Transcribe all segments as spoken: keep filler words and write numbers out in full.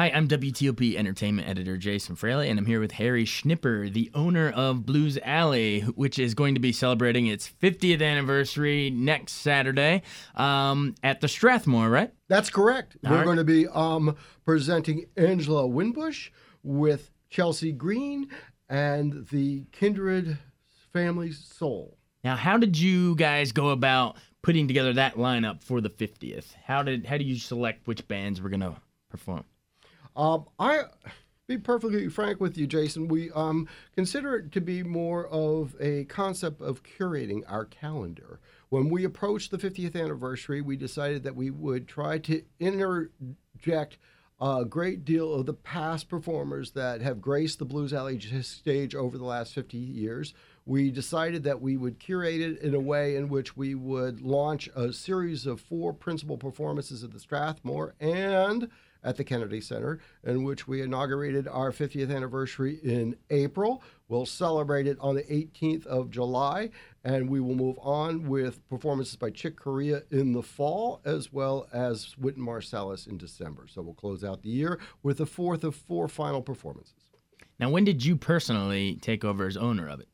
Hi, I'm W T O P Entertainment Editor Jason Fraley, and I'm here with Harry Schnipper, the owner of Blues Alley, which is going to be celebrating its fiftieth anniversary next Saturday um, at the Strathmore, right? That's correct. All We're right. going to be um, presenting Angela Winbush with Chelsea Green and the Kindred Family Soul. Now, how did you guys go about putting together that lineup for the fiftieth? How did how do you select which bands were going to perform? Um, I be perfectly frank with you, Jason. We um, consider it to be more of a concept of curating our calendar. When we approached the fiftieth anniversary, we decided that we would try to interject a great deal of the past performers that have graced the Blues Alley stage over the last fifty years. We decided that we would curate it in a way in which we would launch a series of four principal performances at the Strathmore and at the Kennedy Center, in which we inaugurated our fiftieth anniversary in April. We'll celebrate it on the eighteenth of July, and we will move on with performances by Chick Corea in the fall, as well as Wynton Marsalis in December. So we'll close out the year with the fourth of four final performances. Now, when did you personally take over as owner of it?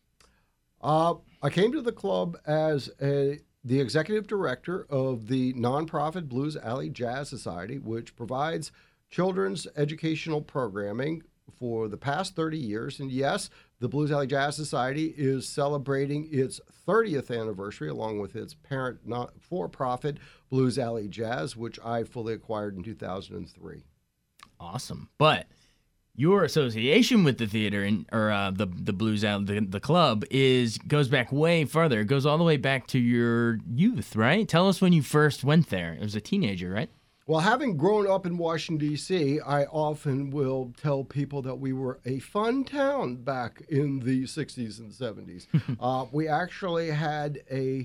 Uh, I came to the club as a the executive director of the nonprofit Blues Alley Jazz Society, which provides children's educational programming for the past thirty years. And yes, the Blues Alley Jazz Society is celebrating its thirtieth anniversary along with its parent not for-profit Blues Alley Jazz, which I fully acquired in two thousand three. Awesome. But your association with the theater and or uh, the the Blues Alley, the, the club, is goes back way further. It goes all the way back to your youth, right? Tell us when you first went there. It was a teenager, right? Well, having grown up in Washington, D C, I often will tell people that we were a fun town back in the sixties and seventies. uh, we actually had a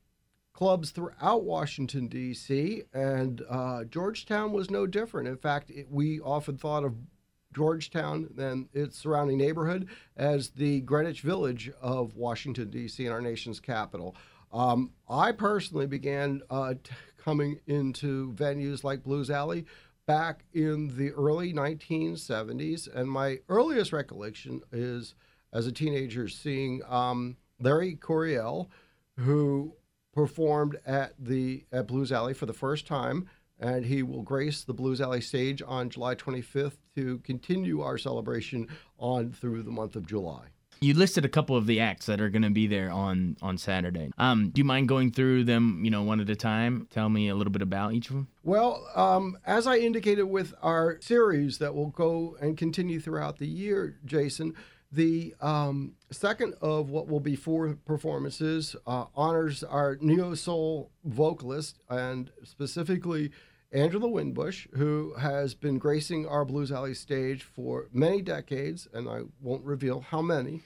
clubs throughout Washington, D C, and uh, Georgetown was no different. In fact, it, we often thought of Georgetown and its surrounding neighborhood as the Greenwich Village of Washington, D C, and our nation's capital. Um, I personally began uh, t- coming into venues like Blues Alley back in the early nineteen seventies, and my earliest recollection is as a teenager seeing um, Larry Coryell, who performed at the at Blues Alley for the first time, and he will grace the Blues Alley stage on July twenty-fifth to continue our celebration on through the month of July. You listed a couple of the acts that are going to be there on, on Saturday. Um, do you mind going through them, you know, one at a time? Tell me a little bit about each of them. Well, um, as I indicated with our series that will go and continue throughout the year, Jason, the um, second of what will be four performances uh, honors our neo-soul vocalist, and specifically Angela Winbush, who has been gracing our Blues Alley stage for many decades, and I won't reveal how many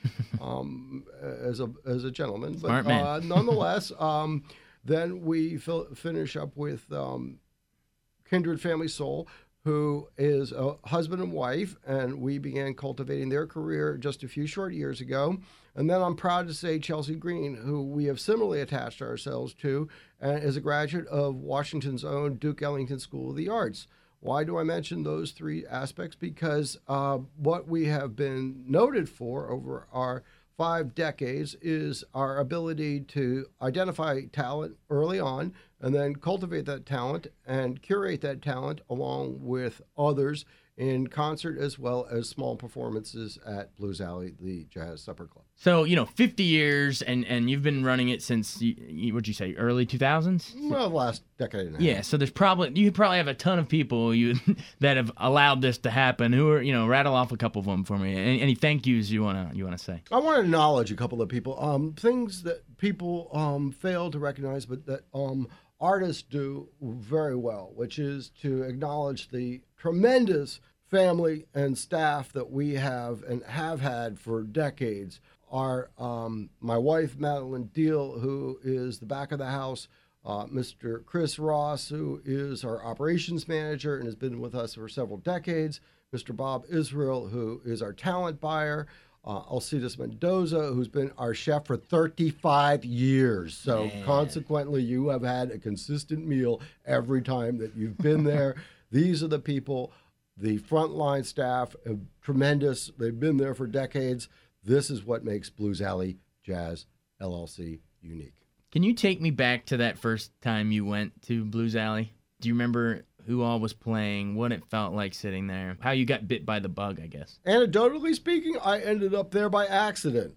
um, as a as a gentleman. Smart but man. uh, nonetheless, um, then we fil- finish up with um, Kindred Family Soul, who is a husband and wife, and we began cultivating their career just a few short years ago. And then I'm proud to say Chelsea Green, who we have similarly attached ourselves to, and is a graduate of Washington's own Duke Ellington School of the Arts. Why do I mention those three aspects? Because uh, what we have been noted for over our five decades is our ability to identify talent early on and then cultivate that talent and curate that talent along with others in concert, as well as small performances at Blues Alley, the Jazz Supper Club. So, you know, fifty years, and, and you've been running it since, you, you, what'd you say, early two thousands? Well, the last decade and a half. Yeah, so there's probably, you probably have a ton of people you that have allowed this to happen. Who are, you know, rattle off a couple of them for me. Any, any thank yous you want to you want to say? I want to acknowledge a couple of people. Um, things that people um, fail to recognize, but that um, artists do very well, which is to acknowledge the tremendous family and staff that we have and have had for decades. Our um, my wife, Madeline Deal, who is the back of the house, uh, Mister Chris Ross, who is our operations manager and has been with us for several decades, Mister Bob Israel, who is our talent buyer, uh, Alcides Mendoza, who's been our chef for thirty-five years. So Man. Consequently, you have had a consistent meal every time that you've been there. These are the people the frontline staff are tremendous. They've been there for decades. This is what makes Blues Alley Jazz L L C unique. Can you take me back to that first time you went to Blues Alley? Do you remember who all was playing, what it felt like sitting there, how you got bit by the bug, I guess? Anecdotally speaking, I ended up there by accident.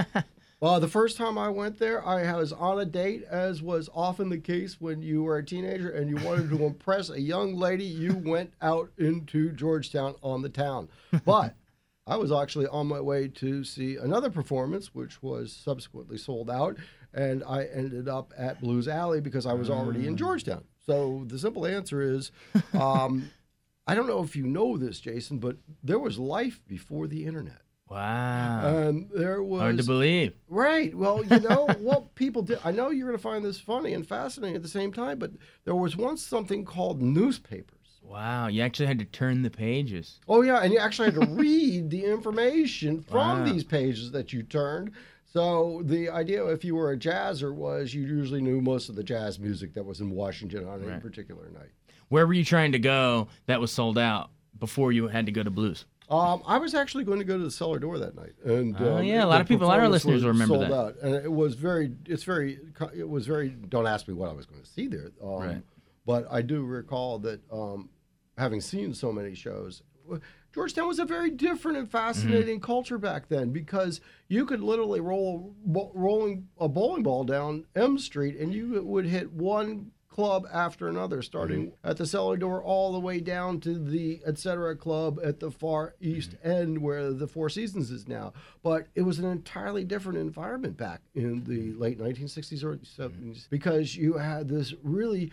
Well, the first time I went there, I was on a date, as was often the case when you were a teenager and you wanted to impress a young lady. You went out into Georgetown on the town. But I was actually on my way to see another performance, which was subsequently sold out, and I ended up at Blues Alley because I was already in Georgetown. So the simple answer is, um, I don't know if you know this, Jason, but there was life before the internet. Wow. And there was... Hard to believe. Right. Well, you know, what people did... I know you're going to find this funny and fascinating at the same time, but there was once something called newspapers. Wow. You actually had to turn the pages. Oh, yeah, and you actually had to read the information from Wow. these pages that you turned. So the idea, if you were a jazzer, was you usually knew most of the jazz music that was in Washington on Right. a particular night. Where were you trying to go that was sold out before you had to go to Blues? Um, I was actually going to go to the Cellar Door that night, and Oh, um, yeah, a the lot of people, a lot of our performance listeners was will remember sold that. out, and it was very, it's very, it was very. Don't ask me what I was going to see there, um, Right. but I do recall that um, having seen so many shows, Georgetown was a very different and fascinating Mm-hmm. culture back then, because you could literally roll bo- rolling a bowling ball down M Street, and you would hit one club after another, starting Mm-hmm. at the Cellar Door all the way down to the Et Cetera Club at the far east Mm-hmm. end where the Four Seasons is now. But it was an entirely different environment back in the late nineteen sixties or seventies, Mm-hmm. because you had this really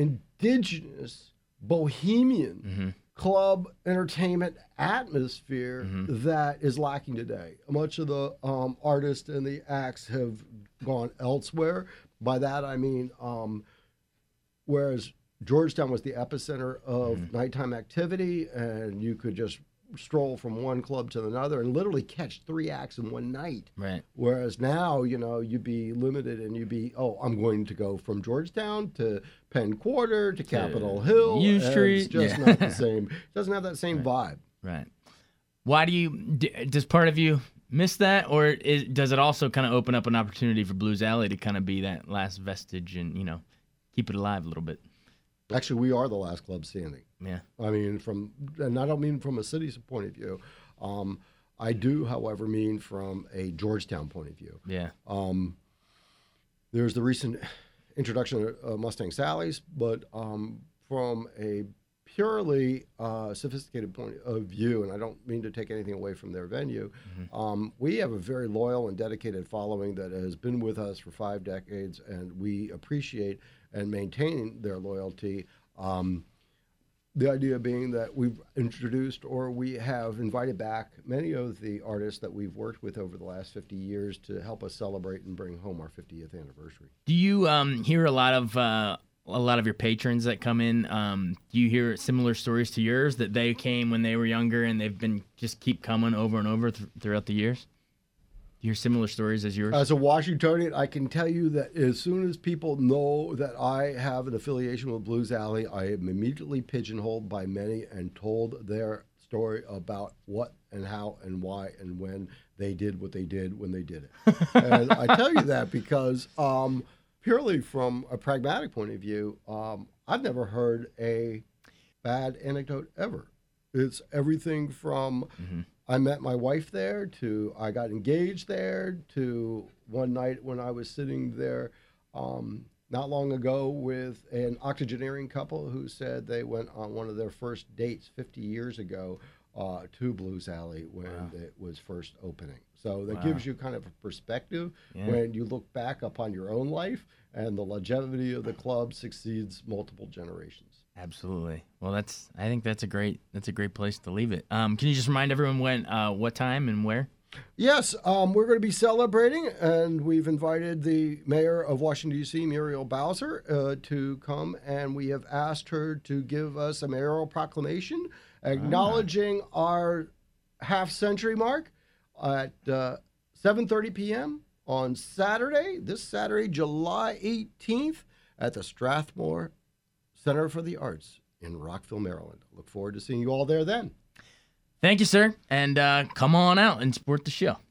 indigenous, bohemian Mm-hmm. club entertainment atmosphere Mm-hmm. that is lacking today. Much of the um, artists and the acts have gone elsewhere. By that I mean, um, whereas Georgetown was the epicenter of Mm-hmm. nighttime activity, and you could just stroll from one club to another and literally catch three acts in one night. Right. Whereas now, you know, you'd be limited, and you'd be, oh, I'm going to go from Georgetown to Penn Quarter to Capitol Hill. U and Street, It's just yeah. not the same. It doesn't have that same vibe. Right. Why do you, d- does part of you miss that, or is, does it also kind of open up an opportunity for Blues Alley to kind of be that last vestige and, you know, keep it alive a little bit? Actually, we are the last club standing. Yeah. I mean, from, and I don't mean from a city's point of view. Um, I do, however, mean from a Georgetown point of view. Yeah. Um, there's the recent introduction of uh, Mustang Sally's, but um, from a purely uh, sophisticated point of view, and I don't mean to take anything away from their venue, Mm-hmm. um, we have a very loyal and dedicated following that has been with us for five decades, and we appreciate and maintain their loyalty. Um, the idea being that we've introduced, or we have invited back, many of the artists that we've worked with over the last fifty years to help us celebrate and bring home our fiftieth anniversary. Do you um, hear a lot of uh, a lot of your patrons that come in? Um, do you hear similar stories to yours, that they came when they were younger and they've been just keep coming over and over th- throughout the years? Do you hear similar stories as yours? As a Washingtonian, I can tell you that as soon as people know that I have an affiliation with Blues Alley, I am immediately pigeonholed by many and told their story about what and how and why and when they did what they did when they did it. And I tell you that because um, purely from a pragmatic point of view, um, I've never heard a bad anecdote ever. It's everything from Mm-hmm. I met my wife there, to I got engaged there, to one night when I was sitting there um, not long ago with an octogenarian couple who said they went on one of their first dates fifty years ago uh, to Blues Alley when Wow. it was first opening. So that Wow. gives you kind of a perspective Yeah. when you look back upon your own life, and the longevity of the club succeeds multiple generations. Absolutely. Well, that's. I think that's a great. That's a great place to leave it. Um, can you just remind everyone when, uh, what time, and where? Yes, um, we're going to be celebrating, and we've invited the mayor of Washington, D C, Muriel Bowser, uh, to come, and we have asked her to give us a mayoral proclamation acknowledging our half-century mark at uh, seven thirty p.m. on Saturday, this Saturday, July eighteenth, at the Strathmore Center for the Arts in Rockville, Maryland. Look forward to seeing you all there then. Thank you, sir. And uh, come on out and support the show.